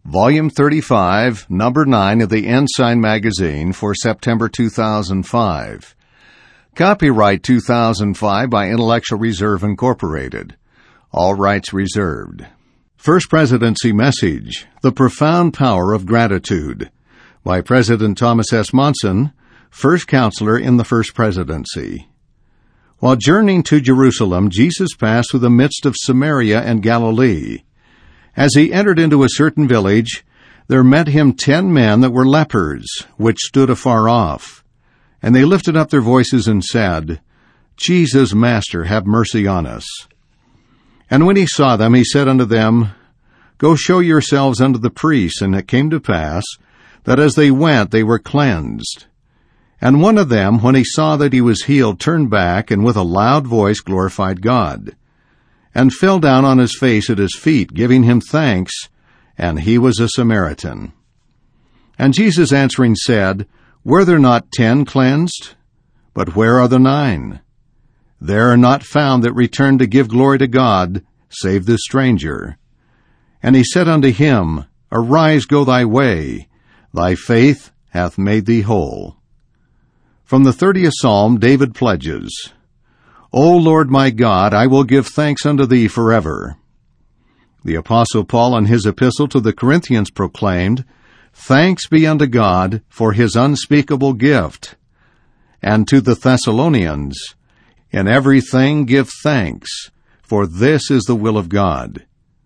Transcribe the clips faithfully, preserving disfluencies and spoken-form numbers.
Volume thirty-five, Number nine of the Ensign Magazine for September two thousand five. Copyright two thousand five by Intellectual Reserve Incorporated. All rights reserved. First Presidency Message, The Profound Power of Gratitude, by President Thomas S. Monson, First Counselor in the First Presidency. While journeying to Jerusalem, Jesus passed through the midst of Samaria and Galilee. As he entered into a certain village, there met him ten men that were lepers, which stood afar off. And they lifted up their voices and said, Jesus, Master, have mercy on us. And when he saw them, he said unto them, Go show yourselves unto the priests. And it came to pass, that as they went, they were cleansed. And one of them, when he saw that he was healed, turned back, and with a loud voice glorified God, and fell down on his face at his feet, giving him thanks, and he was a Samaritan. And Jesus answering said, Were there not ten cleansed? But where are the nine? There are not found that returned to give glory to God, save this stranger. And he said unto him, Arise, go thy way, thy faith hath made thee whole. From the thirtieth Psalm, David pledges, O Lord my God, I will give thanks unto thee forever. The Apostle Paul in his epistle to the Corinthians proclaimed, Thanks be unto God for his unspeakable gift. And to the Thessalonians, In everything give thanks, for this is the will of God.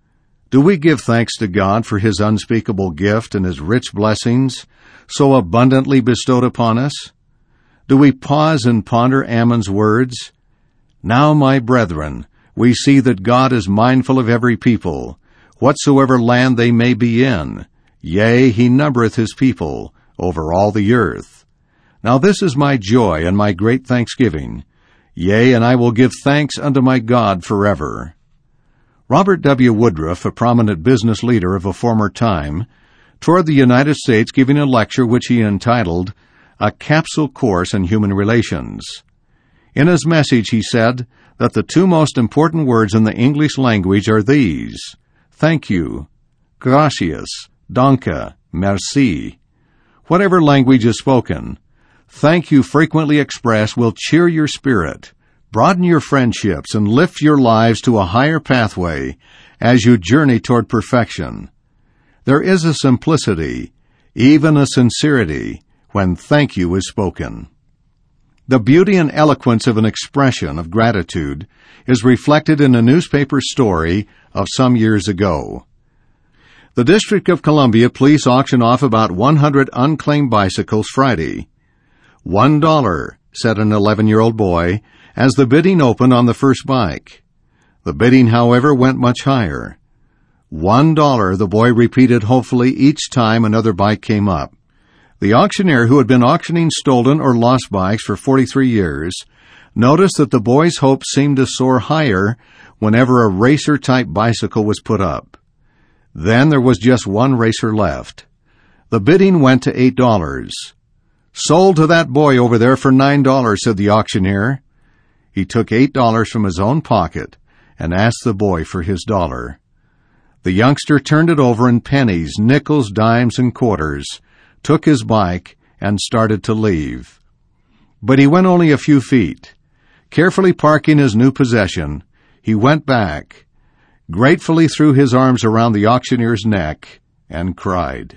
Do we give thanks to God for his unspeakable gift and his rich blessings so abundantly bestowed upon us? Do we pause and ponder Ammon's words? Now, my brethren, we see that God is mindful of every people, whatsoever land they may be in. Yea, he numbereth his people over all the earth. Now this is my joy and my great thanksgiving. Yea, and I will give thanks unto my God forever. Robert W. Woodruff, a prominent business leader of a former time, toured the United States giving a lecture which he entitled, A Capsule Course in Human Relations. In his message, he said that the two most important words in the English language are these, thank you, gracias, danke, merci. Whatever language is spoken, thank you frequently expressed will cheer your spirit, broaden your friendships, and lift your lives to a higher pathway as you journey toward perfection. There is a simplicity, even a sincerity, when thank you is spoken. The beauty and eloquence of an expression of gratitude is reflected in a newspaper story of some years ago. The District of Columbia Police auctioned off about one hundred unclaimed bicycles Friday. One dollar, said an eleven-year-old boy, as the bidding opened on the first bike. The bidding, however, went much higher. One dollar, the boy repeated hopefully each time another bike came up. The auctioneer, who had been auctioning stolen or lost bikes for forty-three years, noticed that the boy's hopes seemed to soar higher whenever a racer-type bicycle was put up. Then there was just one racer left. The bidding went to eight dollars. Sold to that boy over there for nine dollars, said the auctioneer. He took eight dollars from his own pocket and asked the boy for his dollar. The youngster turned it over in pennies, nickels, dimes, and quarters, took his bike, and started to leave. But he went only a few feet. Carefully parking his new possession, he went back, gratefully threw his arms around the auctioneer's neck, and cried.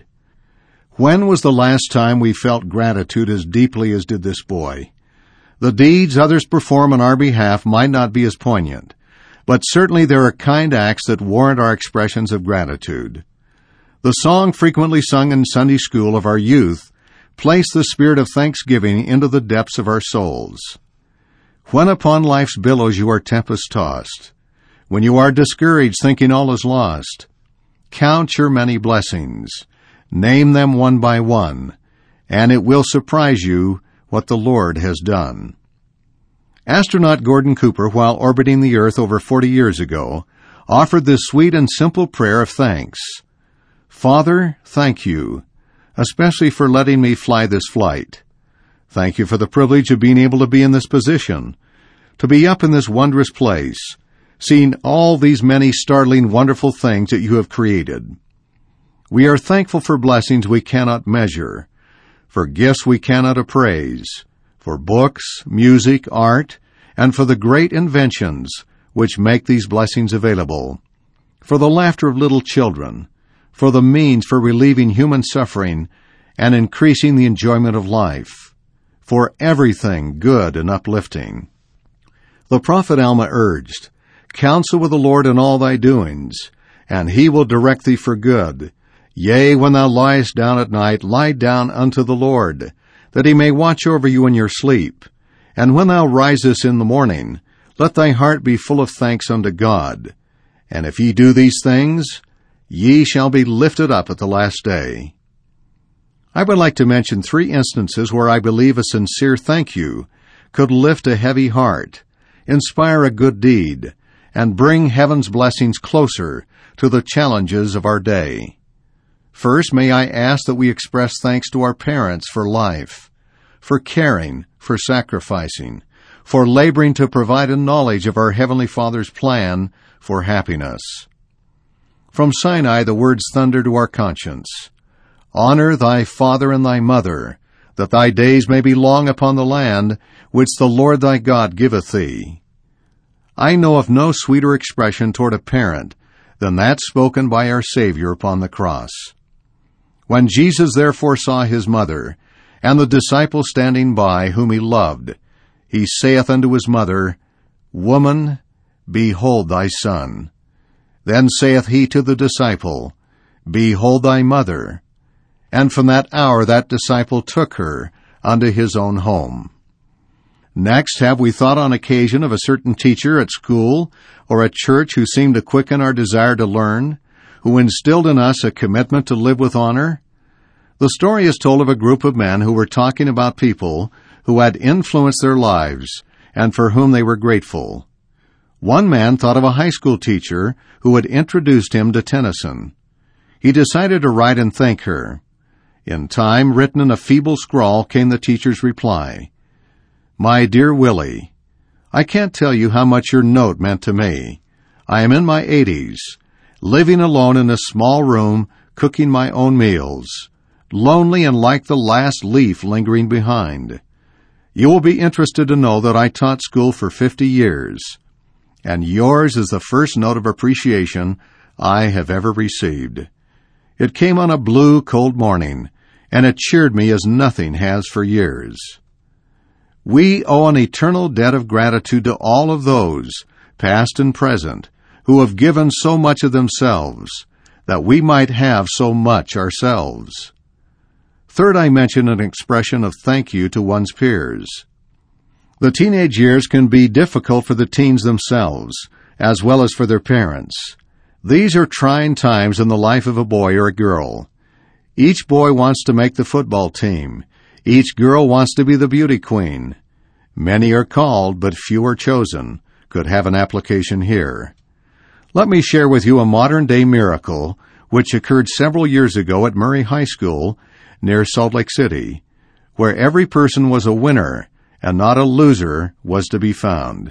When was the last time we felt gratitude as deeply as did this boy? The deeds others perform on our behalf might not be as poignant, but certainly there are kind acts that warrant our expressions of gratitude. The song frequently sung in Sunday school of our youth placed the spirit of thanksgiving into the depths of our souls. When upon life's billows you are tempest-tossed, when you are discouraged thinking all is lost, count your many blessings, name them one by one, and it will surprise you what the Lord has done. Astronaut Gordon Cooper, while orbiting the Earth over forty years ago, offered this sweet and simple prayer of thanks. Father, thank you, especially for letting me fly this flight. Thank you for the privilege of being able to be in this position, to be up in this wondrous place, seeing all these many startling, wonderful things that you have created. We are thankful for blessings we cannot measure, for gifts we cannot appraise, for books, music, art, and for the great inventions which make these blessings available, for the laughter of little children, for the means for relieving human suffering and increasing the enjoyment of life, for everything good and uplifting. The prophet Alma urged, "Counsel with the Lord in all thy doings, and he will direct thee for good. Yea, when thou liest down at night, lie down unto the Lord, that he may watch over you in your sleep. And when thou risest in the morning, let thy heart be full of thanks unto God. And if ye do these things, ye shall be lifted up at the last day." I would like to mention three instances where I believe a sincere thank you could lift a heavy heart, inspire a good deed, and bring heaven's blessings closer to the challenges of our day. First, may I ask that we express thanks to our parents for life, for caring, for sacrificing, for laboring to provide a knowledge of our Heavenly Father's plan for happiness. From Sinai, the words thunder to our conscience. "Honor thy father and thy mother, that thy days may be long upon the land which the Lord thy God giveth thee." I know of no sweeter expression toward a parent than that spoken by our Savior upon the cross. When Jesus therefore saw his mother, and the disciple standing by, whom he loved, he saith unto his mother, "Woman, behold thy son." Then saith he to the disciple, "Behold thy mother." And from that hour that disciple took her unto his own home. Next, have we thought on occasion of a certain teacher at school or at church who seemed to quicken our desire to learn, who instilled in us a commitment to live with honor? The story is told of a group of men who were talking about people who had influenced their lives and for whom they were grateful. One man thought of a high school teacher who had introduced him to Tennyson. He decided to write and thank her. In time, written in a feeble scrawl, came the teacher's reply. "My dear Willie, I can't tell you how much your note meant to me. I am in my eighties, living alone in a small room, cooking my own meals, lonely and like the last leaf lingering behind. You will be interested to know that I taught school for fifty years, and yours is the first note of appreciation I have ever received. It came on a blue, cold morning, and it cheered me as nothing has for years." We owe an eternal debt of gratitude to all of those, past and present, who have given so much of themselves, that we might have so much ourselves. Third, I mention an expression of thank you to one's peers. The teenage years can be difficult for the teens themselves, as well as for their parents. These are trying times in the life of a boy or a girl. Each boy wants to make the football team. Each girl wants to be the beauty queen. Many are called, but few are chosen. Could have an application here. Let me share with you a modern-day miracle which occurred several years ago at Murray High School near Salt Lake City, where every person was a winner and not a loser was to be found.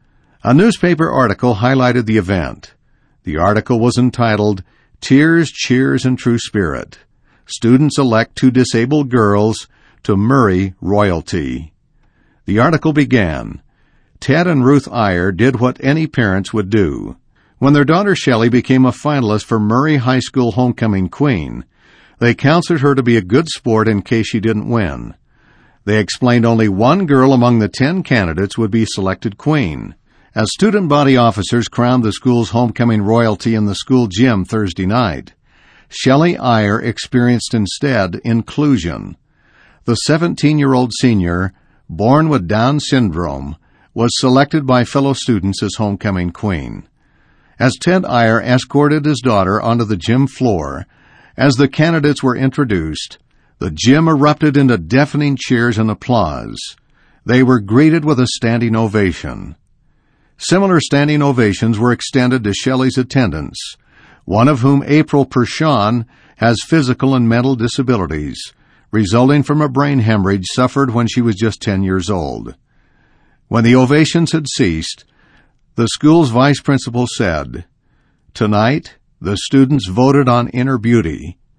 A newspaper article highlighted the event. The article was entitled, "Tears, Cheers, and True Spirit. Students elect two disabled girls to Murray royalty." The article began, "Ted and Ruth Iyer did what any parents would do. When their daughter Shelley became a finalist for Murray High School Homecoming Queen, they counseled her to be a good sport in case she didn't win. They explained only one girl among the ten candidates would be selected queen. As student body officers crowned the school's homecoming royalty in the school gym Thursday night, Shelley Iyer experienced instead inclusion. The seventeen-year-old senior, born with Down syndrome, was selected by fellow students as homecoming queen. As Ted Iyer escorted his daughter onto the gym floor, as the candidates were introduced, the gym erupted into deafening cheers and applause. They were greeted with a standing ovation. Similar standing ovations were extended to Shelley's attendants, one of whom, April Pershawn, has physical and mental disabilities, resulting from a brain hemorrhage suffered when she was just ten years old. When the ovations had ceased, the school's vice principal said, "Tonight, the students voted on inner beauty,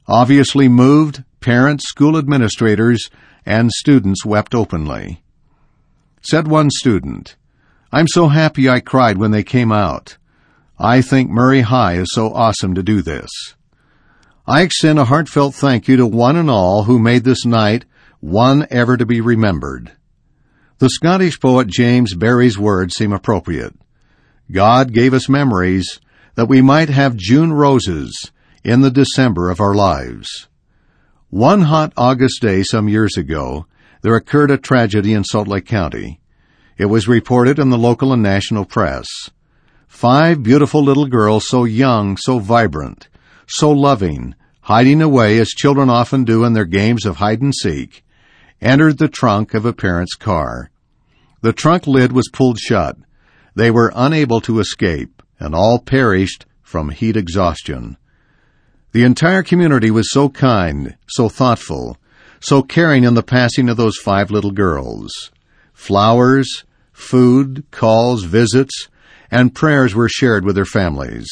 Obviously moved, parents, school administrators, and students wept openly. Said one student, "I'm so happy I cried when they came out. I think Murray High is so awesome to do this." I extend a heartfelt thank you to one and all who made this night one ever to be remembered. The Scottish poet James Barrie's words seem appropriate. God gave us memories that we might have June roses in the December of our lives. One hot August day some years ago, there occurred a tragedy in Salt Lake County. It was reported in the local and national press. Five beautiful little girls, so young, so vibrant, so loving, hiding away as children often do in their games of hide and seek, entered the trunk of a parent's car. The trunk lid was pulled shut. They were unable to escape, and all perished from heat exhaustion. The entire community was so kind, so thoughtful, so caring in the passing of those five little girls. Flowers, food, calls, visits, and prayers were shared with their families.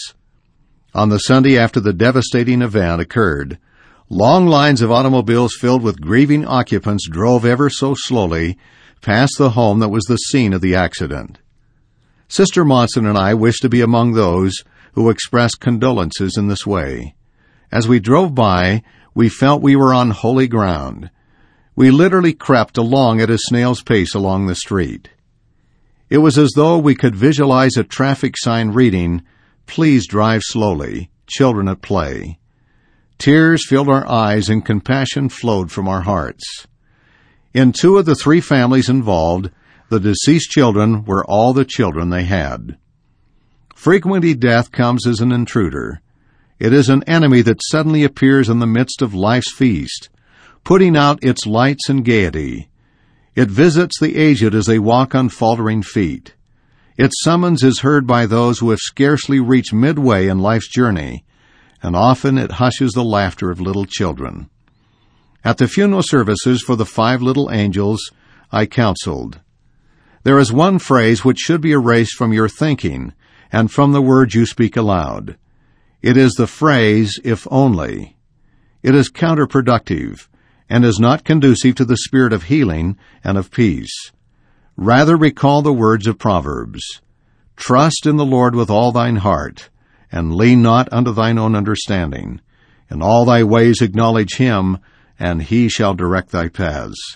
On the Sunday after the devastating event occurred, long lines of automobiles filled with grieving occupants drove ever so slowly past the home that was the scene of the accident. Sister Monson and I wish to be among those who expressed condolences in this way. As we drove by, we felt we were on holy ground. We literally crept along at a snail's pace along the street. It was as though we could visualize a traffic sign reading, "Please drive slowly, children at play." Tears filled our eyes and compassion flowed from our hearts. In two of the three families involved, the deceased children were all the children they had. Frequently death comes as an intruder. It is an enemy that suddenly appears in the midst of life's feast, putting out its lights and gaiety. It visits the aged as they walk on faltering feet. Its summons is heard by those who have scarcely reached midway in life's journey, and often it hushes the laughter of little children. At the funeral services for the five little angels, I counseled, "There is one phrase which should be erased from your thinking and from the words you speak aloud. It is the phrase, 'if only.' It is counterproductive and is not conducive to the spirit of healing and of peace. Rather recall the words of Proverbs. Trust in the Lord with all thine heart, and lean not unto thine own understanding. In all thy ways acknowledge him, and he shall direct thy paths."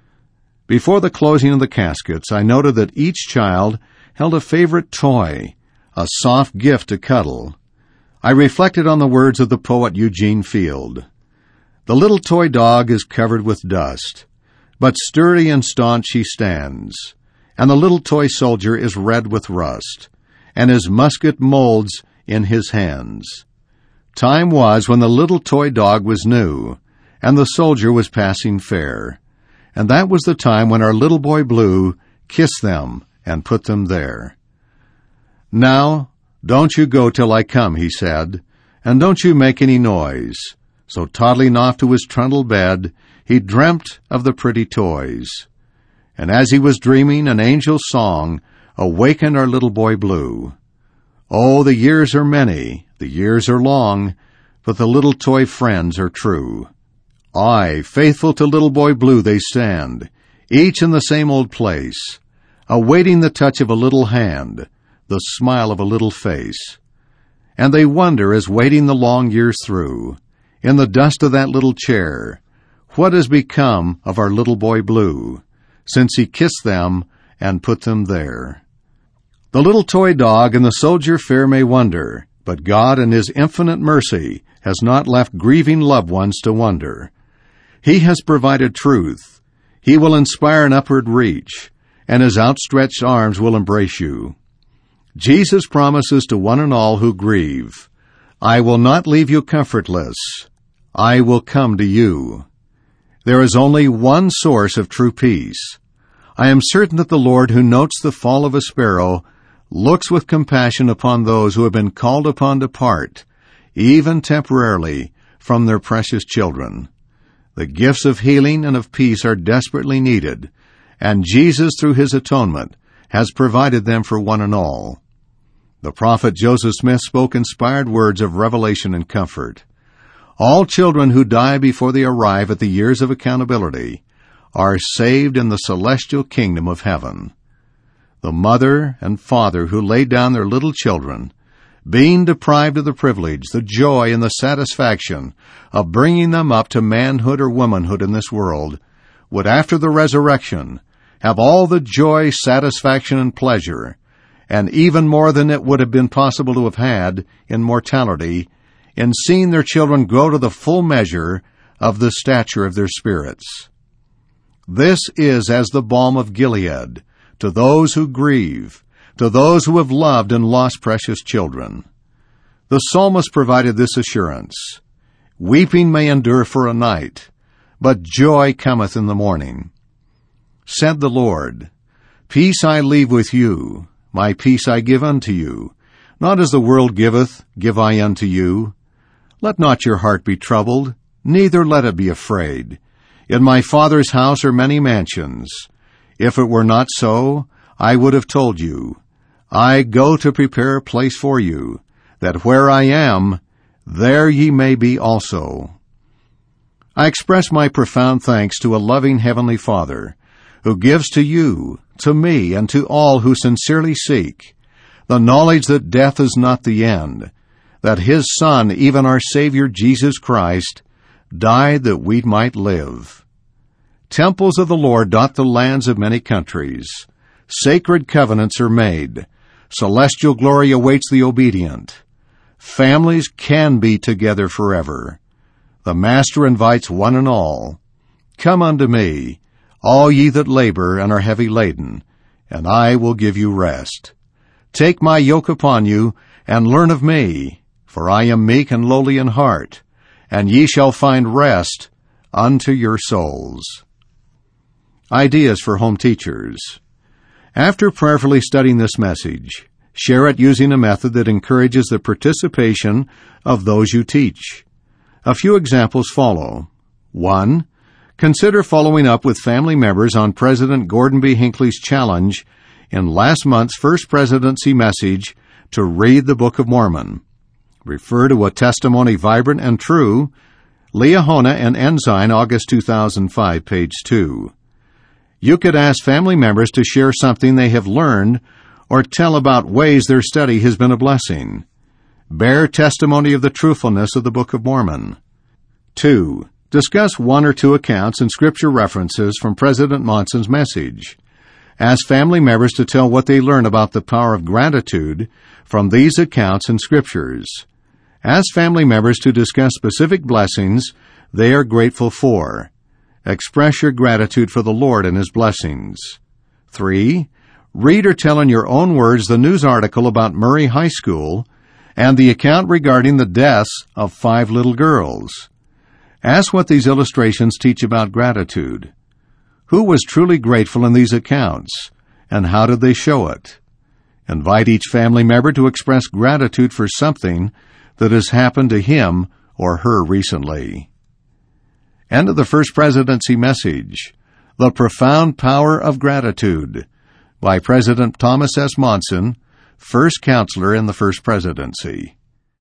Before the closing of the caskets, I noted that each child held a favorite toy, a soft gift to cuddle. I reflected on the words of the poet Eugene Field. "The little toy dog is covered with dust, but sturdy and staunch he stands, and the little toy soldier is red with rust, and his musket molds in his hands. Time was when the little toy dog was new, and the soldier was passing fair, and that was the time when our little boy Blue kissed them and put them there. Now, don't you go till I come," he said, "and don't you make any noise." So toddling off to his trundle bed, he dreamt of the pretty toys. And as he was dreaming, an angel's song awakened our little boy Blue. Oh, the years are many, the years are long, but the little toy friends are true. Aye, faithful to little boy Blue they stand, each in the same old place, awaiting the touch of a little hand, the smile of a little face. And they wonder as waiting the long years through, in the dust of that little chair, what has become of our little boy Blue, since he kissed them and put them there. The little toy dog and the soldier fair may wonder, but God in his infinite mercy has not left grieving loved ones to wonder. He has provided truth. He will inspire an upward reach, and his outstretched arms will embrace you. Jesus promises to one and all who grieve, "I will not leave you comfortless. I will come to you." There is only one source of true peace. I am certain that the Lord, who notes the fall of a sparrow, looks with compassion upon those who have been called upon to part, even temporarily, from their precious children. The gifts of healing and of peace are desperately needed, and Jesus, through his atonement, has provided them for one and all. The prophet Joseph Smith spoke inspired words of revelation and comfort. All children who die before they arrive at the years of accountability are saved in the celestial kingdom of heaven. The mother and father who laid down their little children, being deprived of the privilege, the joy, and the satisfaction of bringing them up to manhood or womanhood in this world, would after the resurrection have all the joy, satisfaction, and pleasure, and even more than it would have been possible to have had in mortality, in seeing their children grow to the full measure of the stature of their spirits. This is as the balm of Gilead to those who grieve, to those who have loved and lost precious children. The psalmist provided this assurance: weeping may endure for a night, but joy cometh in the morning. Said the Lord, Peace I leave with you, my peace I give unto you. Not as the world giveth, give I unto you. Let not your heart be troubled, neither let it be afraid. In my Father's house are many mansions. If it were not so, I would have told you. I go to prepare a place for you, that where I am, there ye may be also. I express my profound thanks to a loving Heavenly Father, who gives to you, to me, and to all who sincerely seek the knowledge that death is not the end, that His Son, even our Savior Jesus Christ, died that we might live. Temples of the Lord dot the lands of many countries. Sacred covenants are made. Celestial glory awaits the obedient. Families can be together forever. The Master invites one and all. Come unto me, all ye that labor and are heavy laden, and I will give you rest. Take my yoke upon you, and learn of me, for I am meek and lowly in heart, and ye shall find rest unto your souls. Ideas for home teachers. After prayerfully studying this message, share it using a method that encourages the participation of those you teach. A few examples follow. One, consider following up with family members on President Gordon B. Hinckley's challenge in last month's First Presidency message to read the Book of Mormon. Refer to A Testimony Vibrant and True, Liahona and Ensign, August two thousand five, page two. You could ask family members to share something they have learned or tell about ways their study has been a blessing. Bear testimony of the truthfulness of the Book of Mormon. Two, discuss one or two accounts and scripture references from President Monson's message. Ask family members to tell what they learn about the power of gratitude from these accounts and scriptures. Ask family members to discuss specific blessings they are grateful for. Express your gratitude for the Lord and His blessings. Three, read or tell in your own words the news article about Murray High School and the account regarding the deaths of five little girls. Ask what these illustrations teach about gratitude. Who was truly grateful in these accounts, and how did they show it? Invite each family member to express gratitude for something that has happened to him or her recently. End of the First Presidency message, The Profound Power of Gratitude, by President Thomas S. Monson, First Counselor in the First Presidency.